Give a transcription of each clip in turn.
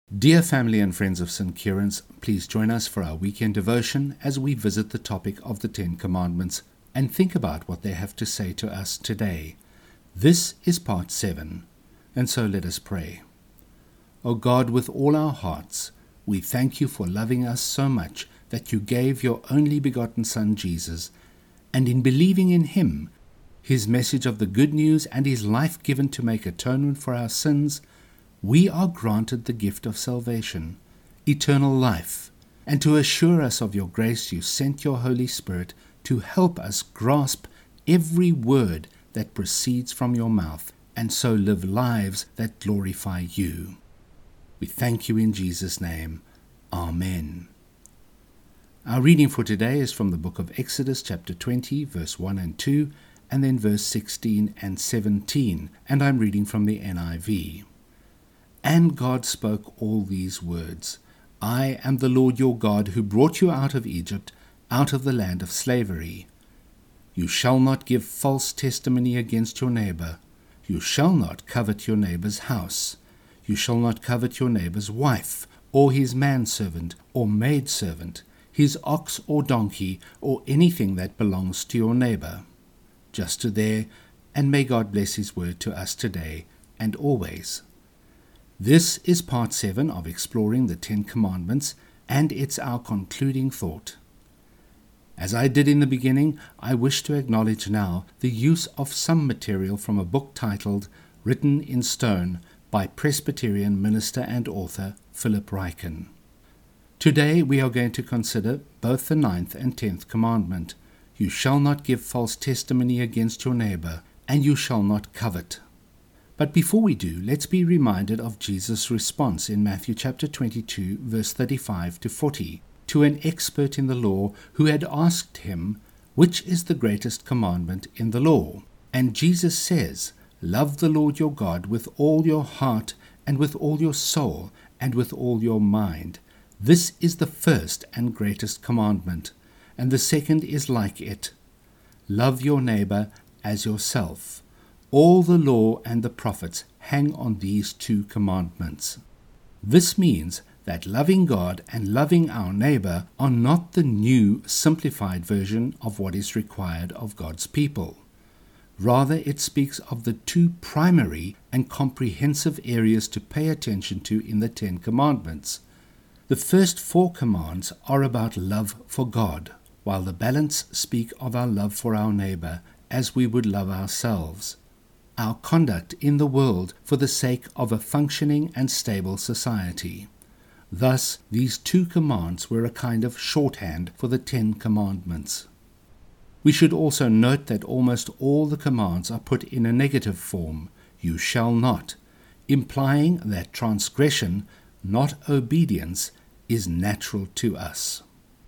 Dear family and friends of St. Kieran's, please join us for our weekend devotion as we visit the topic of the Ten Commandments and think about what they have to say to us today. This is part 7, and so let us pray. O God, with all our hearts, we thank you for loving us so much that you gave your only begotten Son Jesus, and in believing in him, his message of the good news and his life given to make atonement for our sins, we are granted the gift of salvation, eternal life, and to assure us of your grace you sent your Holy Spirit to help us grasp every word that proceeds from your mouth, and so live lives that glorify you. We thank you in Jesus' name. Amen. Our reading for today is from the book of Exodus chapter 20, verse 1 and 2, and then verse 16 and 17, and I'm reading from the NIV. And God spoke all these words, I am the Lord your God who brought you out of Egypt, out of the land of slavery. You shall not give false testimony against your neighbor. You shall not covet your neighbor's house. You shall not covet your neighbor's wife, or his manservant, or maidservant, his ox or donkey, or anything that belongs to your neighbor. Just to there, and may God bless his word to us today and always. This is part 7 of exploring the Ten Commandments, and it's our concluding thought. As I did in the beginning, I wish to acknowledge now the use of some material from a book titled Written in Stone by Presbyterian minister and author Philip Ryken. Today we are going to consider both the 9th and 10th commandment. You shall not give false testimony against your neighbor, and you shall not covet. But before we do, let's be reminded of Jesus' response in Matthew chapter 22, verse 35 to 40, to an expert in the law who had asked him, which is the greatest commandment in the law? And Jesus says, love the Lord your God with all your heart and with all your soul and with all your mind. This is the first and greatest commandment, and the second is like it. Love your neighbor as yourself. All the law and the prophets hang on these two commandments. This means that loving God and loving our neighbor are not the new, simplified version of what is required of God's people. Rather, it speaks of the two primary and comprehensive areas to pay attention to in the Ten Commandments. The first 4 commands are about love for God, while the balance speak of our love for our neighbor as we would love ourselves. Our conduct in the world for the sake of a functioning and stable society. Thus, these 2 commands were a kind of shorthand for the 10 commandments. We should also note that almost all the commands are put in a negative form, you shall not, implying that transgression, not obedience, is natural to us.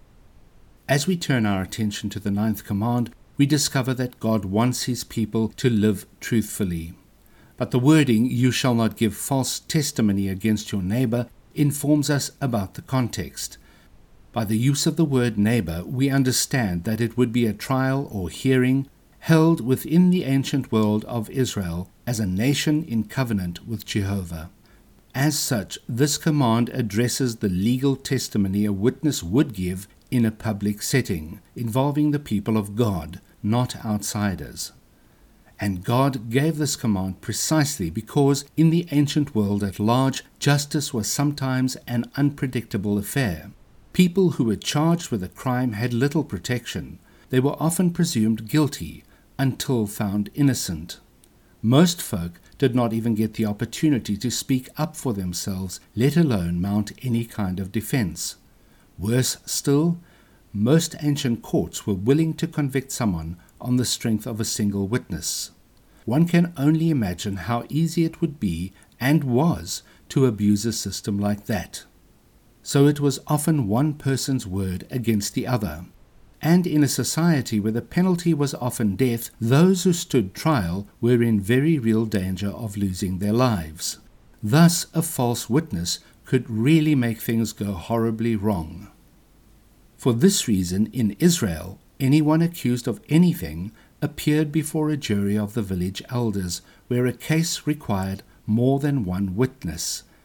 As we turn our attention to the 9th command, we discover that God wants his people to live truthfully. But the wording, you shall not give false testimony against your neighbor, informs us about the context. By the use of the word neighbor, we understand that it would be a trial or hearing held within the ancient world of Israel as a nation in covenant with Jehovah. As such, this command addresses the legal testimony a witness would give in a public setting, involving the people of God, not outsiders. And God gave this command precisely because in the ancient world at large, justice was sometimes an unpredictable affair. People who were charged with a crime had little protection. They were often presumed guilty until found innocent. Most folk did not even get the opportunity to speak up for themselves, let alone mount any kind of defense. Worse still, most ancient courts were willing to convict someone on the strength of a single witness. One can only imagine how easy it would be, and was, to abuse a system like that. So it was often one person's word against the other. And in a society where the penalty was often death, those who stood trial were in very real danger of losing their lives. Thus, a false witness could really make things go horribly wrong. For this reason, in Israel, anyone accused of anything appeared before a jury of the village elders, where a case required more than one witness.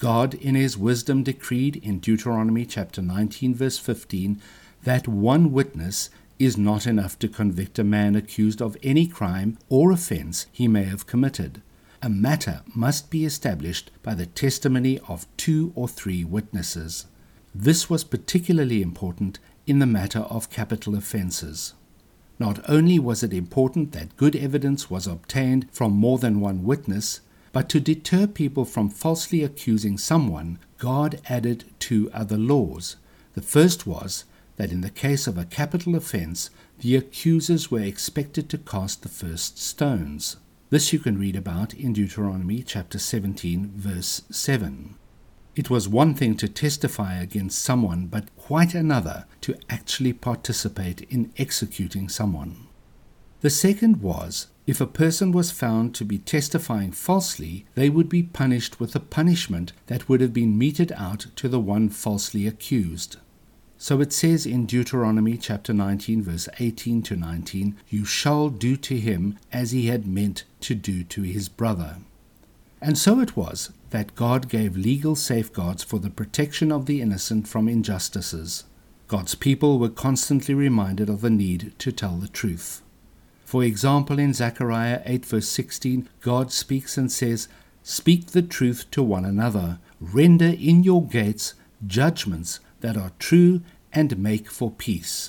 God in his wisdom decreed in Deuteronomy chapter 19 verse 15 that one witness is not enough to convict a man accused of any crime or offense he may have committed. A matter must be established by the testimony of 2 or 3 witnesses. This was particularly important in the matter of capital offenses. Not only was it important that good evidence was obtained from more than one witness, but to deter people from falsely accusing someone, God added 2 other laws. The first was that in the case of a capital offense, the accusers were expected to cast the first stones. This you can read about in Deuteronomy chapter 17, verse 7. It was one thing to testify against someone, but quite another to actually participate in executing someone. The second was, if a person was found to be testifying falsely, they would be punished with a punishment that would have been meted out to the one falsely accused. So it says in Deuteronomy chapter 19 verse 18 to 19, "You shall do to him as he had meant to do to his brother." And so it was that God gave legal safeguards for the protection of the innocent from injustices. God's people were constantly reminded of the need to tell the truth. For example, in Zechariah 8 verse 16, God speaks and says, "Speak the truth to one another, render in your gates judgments that are true, and make for peace."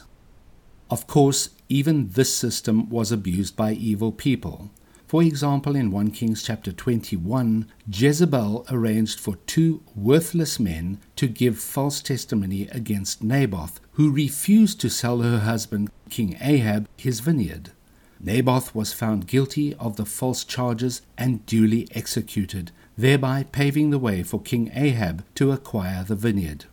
Of course, even this system was abused by evil people. For example, in 1 Kings chapter 21, Jezebel arranged for 2 worthless men to give false testimony against Naboth, who refused to sell her husband, King Ahab, his vineyard. Naboth was found guilty of the false charges and duly executed, thereby paving the way for King Ahab to acquire the vineyard.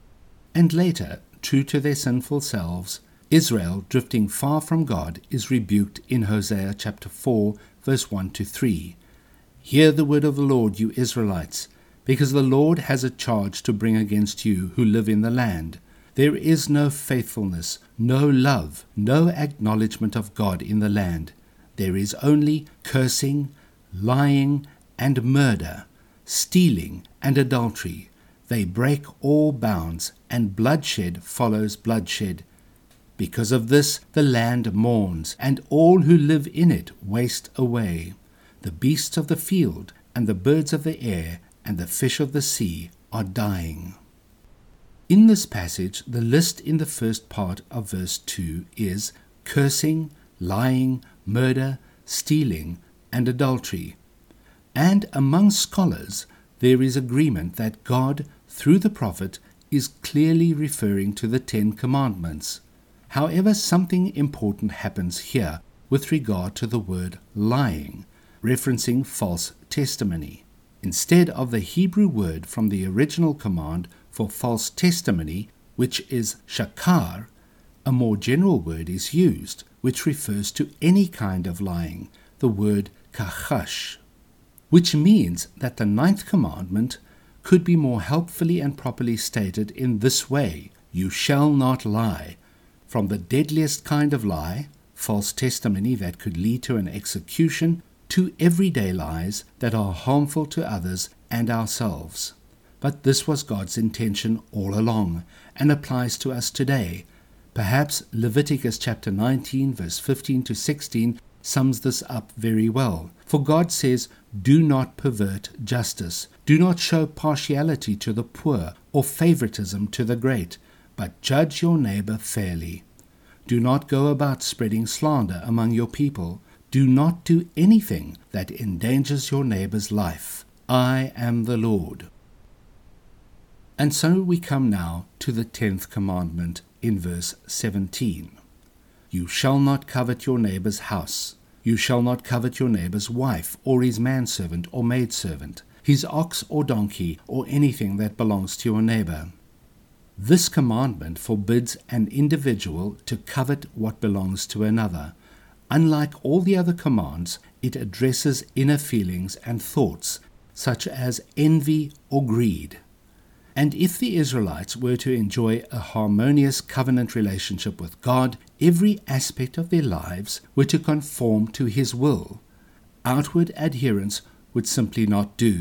And later, true to their sinful selves, Israel, drifting far from God, is rebuked in Hosea chapter 4, verse 1 to 3. "Hear the word of the Lord, you Israelites, because the Lord has a charge to bring against you who live in the land. There is no faithfulness, no love, no acknowledgement of God in the land. There is only cursing, lying, and murder, stealing, and adultery. They break all bounds, and bloodshed follows bloodshed. Because of this, the land mourns, and all who live in it waste away. The beasts of the field, and the birds of the air, and the fish of the sea are dying." In this passage, the list in the first part of verse 2 is cursing, lying, murder, stealing, and adultery. And among scholars, there is agreement that God, through the prophet, is clearly referring to the 10 Commandments. However, something important happens here with regard to the word lying, referencing false testimony. Instead of the Hebrew word from the original command for false testimony, which is shakar, a more general word is used, which refers to any kind of lying, the word kachash, which means that the 9th commandment could be more helpfully and properly stated in this way: "You shall not lie." From the deadliest kind of lie, false testimony that could lead to an execution, to everyday lies that are harmful to others and ourselves. But this was God's intention all along, and applies to us today. Perhaps Leviticus chapter 19, verse 15 to 16 sums this up very well. For God says, "Do not pervert justice. Do not show partiality to the poor or favoritism to the great, but judge your neighbor fairly. Do not go about spreading slander among your people. Do not do anything that endangers your neighbor's life. I am the Lord." And so we come now to the 10th commandment in verse 17. "You shall not covet your neighbor's house. You shall not covet your neighbor's wife, or his manservant or maidservant, his ox or donkey, or anything that belongs to your neighbor." This commandment forbids an individual to covet what belongs to another. Unlike all the other commands, it addresses inner feelings and thoughts, such as envy or greed. And if the Israelites were to enjoy a harmonious covenant relationship with God, every aspect of their lives were to conform to His will. Outward adherence would simply not do.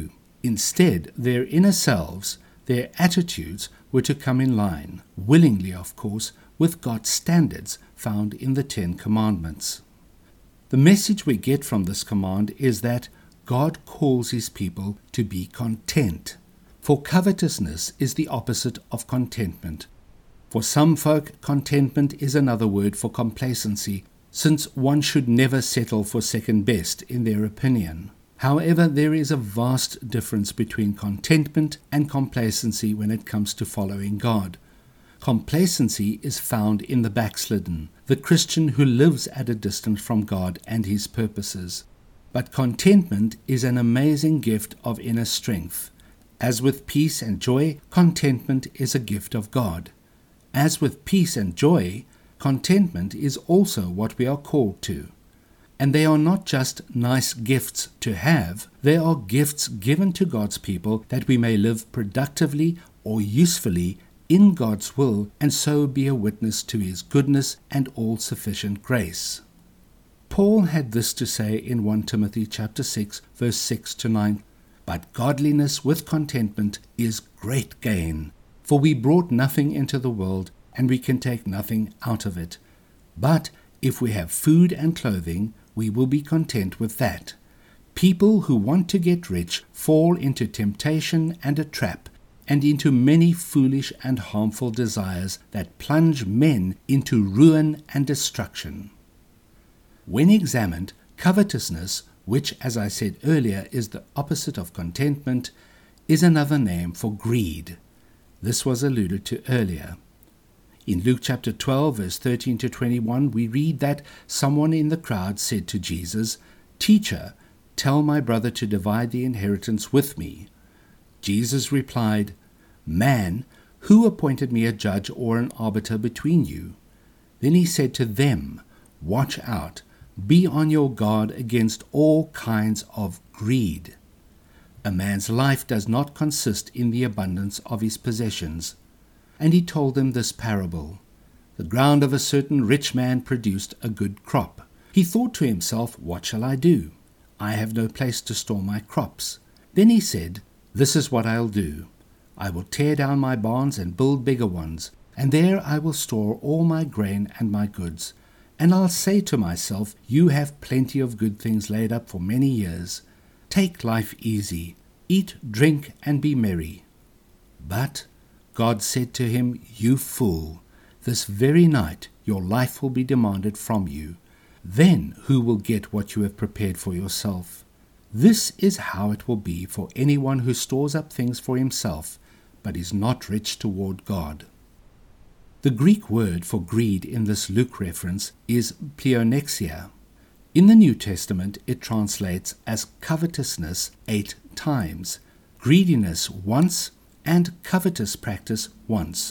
Instead, their inner selves, their attitudes, were to come in line, willingly of course, with God's standards found in the Ten Commandments. The message we get from this command is that God calls his people to be content. For covetousness is the opposite of contentment. For some folk, contentment is another word for complacency, since one should never settle for second best in their opinion. However, there is a vast difference between contentment and complacency when it comes to following God. Complacency is found in the backslidden, the Christian who lives at a distance from God and his purposes. But contentment is an amazing gift of inner strength. As with peace and joy, contentment is a gift of God. As with peace and joy, contentment is also what we are called to. And they are not just nice gifts to have, they are gifts given to God's people that we may live productively or usefully in God's will and so be a witness to his goodness and all-sufficient grace. Paul had this to say in 1 Timothy chapter 6, verse 6 to 9, "But godliness with contentment is great gain, for we brought nothing into the world, and we can take nothing out of it. But if we have food and clothing, we will be content with that." People who want to get rich fall into temptation and a trap, and into many foolish and harmful desires that plunge men into ruin and destruction. When examined, covetousness, which, as I said earlier, is the opposite of contentment, is another name for greed. This was alluded to earlier. In Luke chapter 12, verse 13 to 21, we read that someone in the crowd said to Jesus, "Teacher, tell my brother to divide the inheritance with me." Jesus replied, "Man, who appointed me a judge or an arbiter between you?" Then he said to them, "Watch out, be on your guard against all kinds of greed. A man's life does not consist in the abundance of his possessions." And he told them this parable. The ground of a certain rich man produced a good crop. He thought to himself, "What shall I do? I have no place to store my crops." Then he said, "This is what I'll do. I will tear down my barns and build bigger ones, and there I will store all my grain and my goods. And I'll say to myself, you have plenty of good things laid up for many years. Take life easy, eat, drink, and be merry." But God said to him, "You fool, this very night your life will be demanded from you. Then who will get what you have prepared for yourself? This is how it will be for anyone who stores up things for himself, but is not rich toward God." The Greek word for greed in this Luke reference is pleonexia. In the New Testament, it translates as covetousness 8 times, greediness once, and covetous practice once.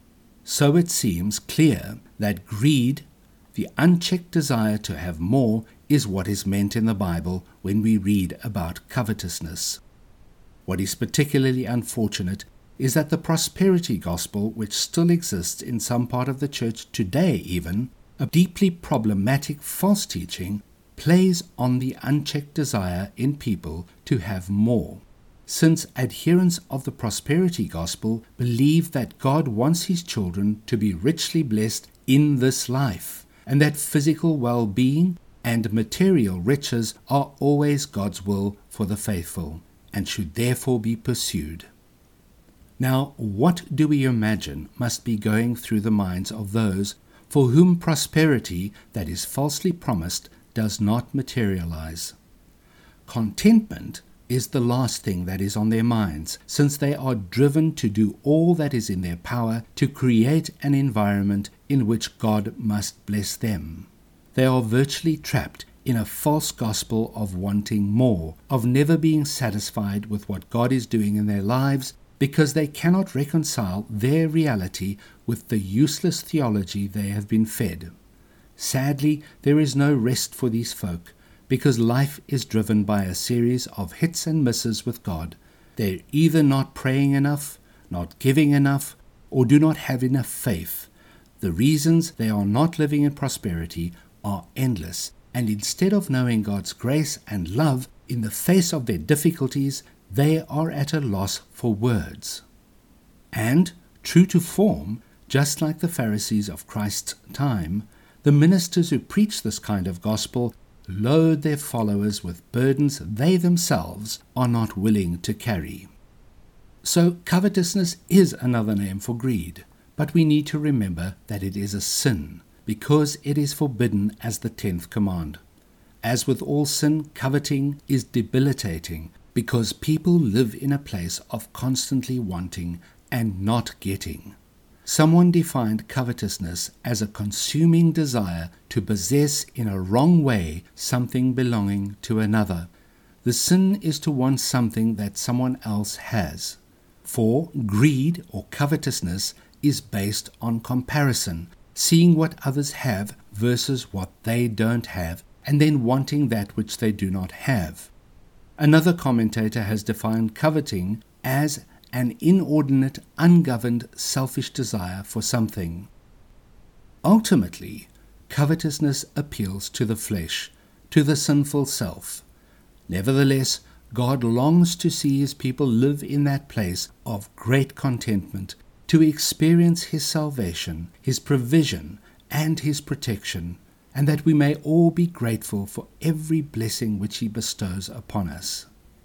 So it seems clear that greed, the unchecked desire to have more, is what is meant in the Bible when we read about covetousness. What is particularly unfortunate is that the prosperity gospel, which still exists in some part of the church today even, a deeply problematic false teaching, plays on the unchecked desire in people to have more. Since adherents of the prosperity gospel believe that God wants his children to be richly blessed in this life, and that physical well-being and material riches are always God's will for the faithful, and should therefore be pursued. Now, what do we imagine must be going through the minds of those for whom prosperity that is falsely promised does not materialize? Contentment is the last thing that is on their minds, since they are driven to do all that is in their power to create an environment in which God must bless them. They are virtually trapped in a false gospel of wanting more, of never being satisfied with what God is doing in their lives, because they cannot reconcile their reality with the useless theology they have been fed. Sadly, there is no rest for these folk, because life is driven by a series of hits and misses with God. They're either not praying enough, not giving enough, or do not have enough faith. The reasons they are not living in prosperity are endless, and instead of knowing God's grace and love, In the face of their difficulties, they are at a loss for words. And, true to form, just like the Pharisees of Christ's time, the ministers who preach this kind of gospel load their followers with burdens they themselves are not willing to carry. So covetousness is another name for greed, but we need to remember that it is a sin, because it is forbidden as the 10th command. As with all sin, coveting is debilitating, because people live in a place of constantly wanting and not getting. Someone defined covetousness as a consuming desire to possess in a wrong way something belonging to another. The sin is to want something that someone else has. For greed or covetousness is based on comparison, seeing what others have versus what they don't have, and then wanting that which they do not have. Another commentator has defined coveting as an inordinate, ungoverned, selfish desire for something. Ultimately, covetousness appeals to the flesh, to the sinful self. Nevertheless, God longs to see His people live in that place of great contentment, to experience His salvation, His provision, and His protection, and that we may all be grateful for every blessing which He bestows upon us.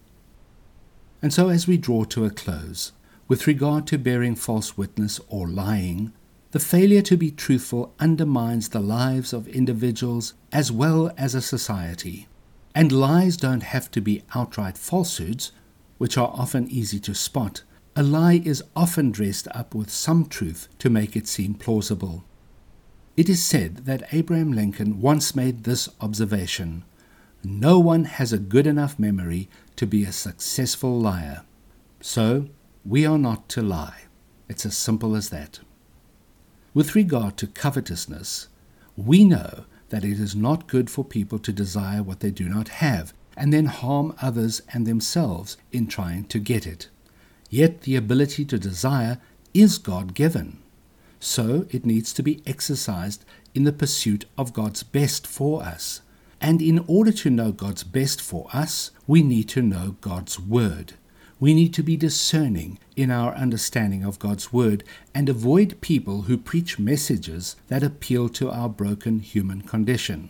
And so as we draw to a close, with regard to bearing false witness or lying, the failure to be truthful undermines the lives of individuals as well as a society. And lies don't have to be outright falsehoods, which are often easy to spot. A lie is often dressed up with some truth to make it seem plausible. It is said that Abraham Lincoln once made this observation: "No one has a good enough memory to be a successful liar." So, we are not to lie. It's as simple as that. With regard to covetousness, we know that it is not good for people to desire what they do not have, and then harm others and themselves in trying to get it. Yet the ability to desire is God-given. So it needs to be exercised in the pursuit of God's best for us. And in order to know God's best for us, we need to know God's Word. We need to be discerning in our understanding of God's Word and avoid people who preach messages that appeal to our broken human condition.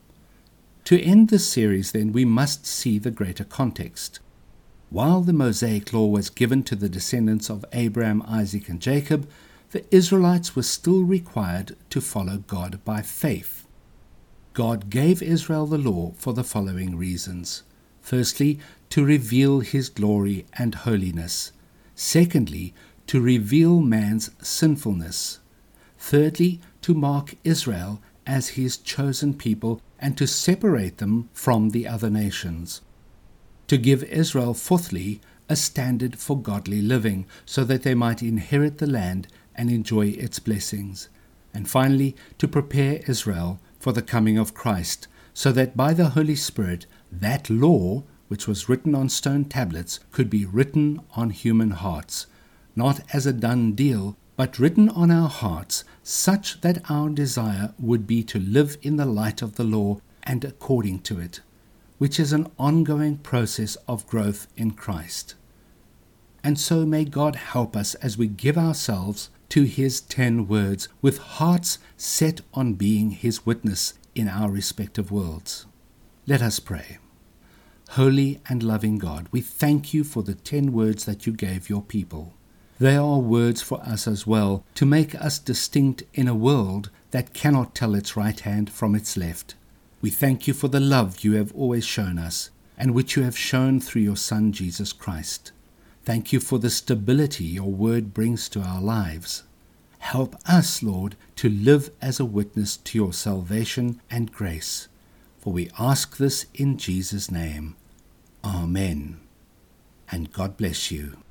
To end this series, then, we must see the greater context. While the Mosaic law was given to the descendants of Abraham, Isaac, and Jacob, the Israelites were still required to follow God by faith. God gave Israel the law for the following reasons. Firstly, to reveal His glory and holiness. Secondly, to reveal man's sinfulness. Thirdly, to mark Israel as His chosen people and to separate them from the other nations. To give Israel, fourthly, a standard for godly living, so that they might inherit the land and enjoy its blessings. And finally, to prepare Israel for the coming of Christ, so that by the Holy Spirit that law, which was written on stone tablets, could be written on human hearts, not as a done deal, but written on our hearts, such that our desire would be to live in the light of the law and according to it, which is an ongoing process of growth in Christ. And so may God help us as we give ourselves to His 10 words, with hearts set on being His witness in our respective worlds. Let us pray. Holy and loving God, we thank You for the 10 words that You gave Your people. They are words for us as well, to make us distinct in a world that cannot tell its right hand from its left. We thank You for the love You have always shown us, and which You have shown through Your Son, Jesus Christ. Thank You for the stability Your word brings to our lives. Help us, Lord, to live as a witness to Your salvation and grace. For we ask this in Jesus' name. Amen. And God bless you.